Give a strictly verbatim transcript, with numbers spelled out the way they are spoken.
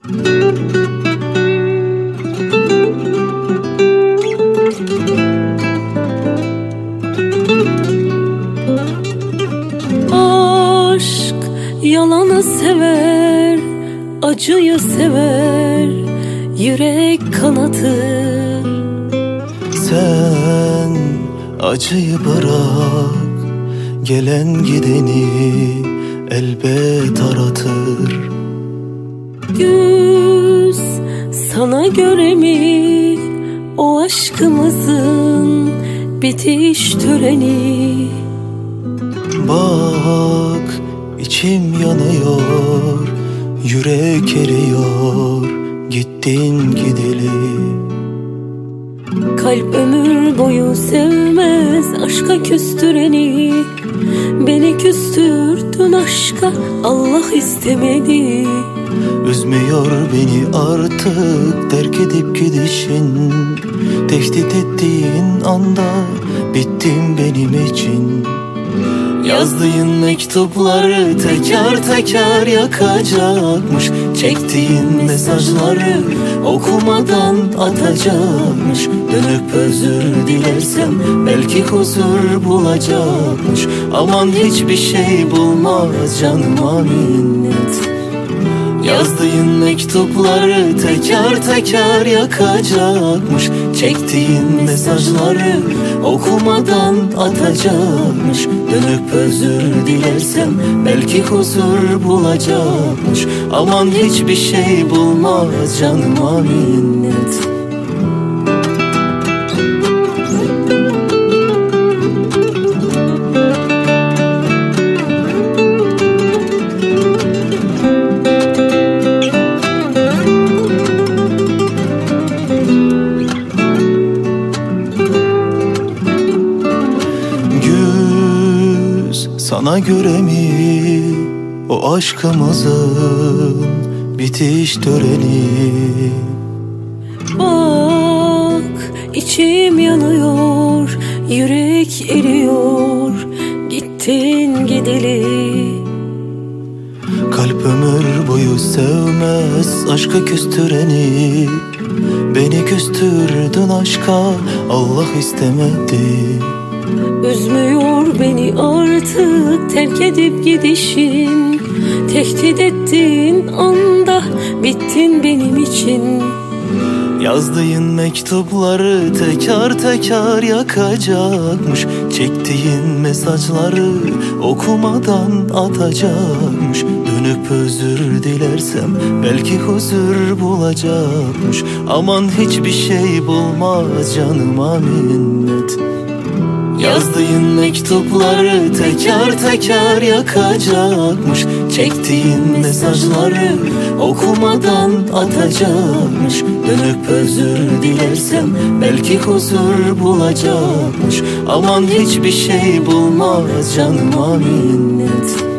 Aşk yalanı sever, acıyı sever, yürek kanatır. Sen acıyı bırak, gelen gideni elbet aratır. Güz sana göre mi o aşkımızın bitiş töreni? Bak içim yanıyor, yürek eriyor, gittin gideli. Kalp ömür boyu sevmez aşka küstüreni. Beni küstürdün aşka, Allah istemedi. Üzmüyor beni artık terk edip gidişin. Tehdit ettiğin anda bittin benim için. Yazdığın mektupları teker teker yakacakmış. Çektiğin mesajları okumadan atacakmış. Dönüp özür dilersem belki huzur bulacakmış. Aman hiçbir şey bulmaz canıma minnet. Yazdığın mektupları teker teker yakacakmış. Çektiğin mesajları okumadan atacakmış. Dönüp özür dilersem belki huzur bulacakmış. Aman hiçbir şey bulmaz canıma minnet. Sana göre mi o aşkımızın bitiş töreni? Bak içim yanıyor, yürek eriyor, gittin gideli. Kalp ömür boyu sevmez aşka küstüreni. Beni küstürdün aşka, Allah istemedi. Üzmüyor beni artık terk edip gidişin. Tehdit ettiğin anda bittin benim için. Yazdığın mektupları teker teker yakacakmış. Çektiğin mesajları okumadan atacakmış. Dönüp özür dilersem belki huzur bulacakmış. Aman hiçbir şey bulmaz canıma minnet. Yazdığın mektupları teker teker yakacakmış. Çektiğin mesajları okumadan atacakmış. Dönüp özür dilersem belki huzur bulacakmış. Aman hiçbir şey bulmaz canıma minnet.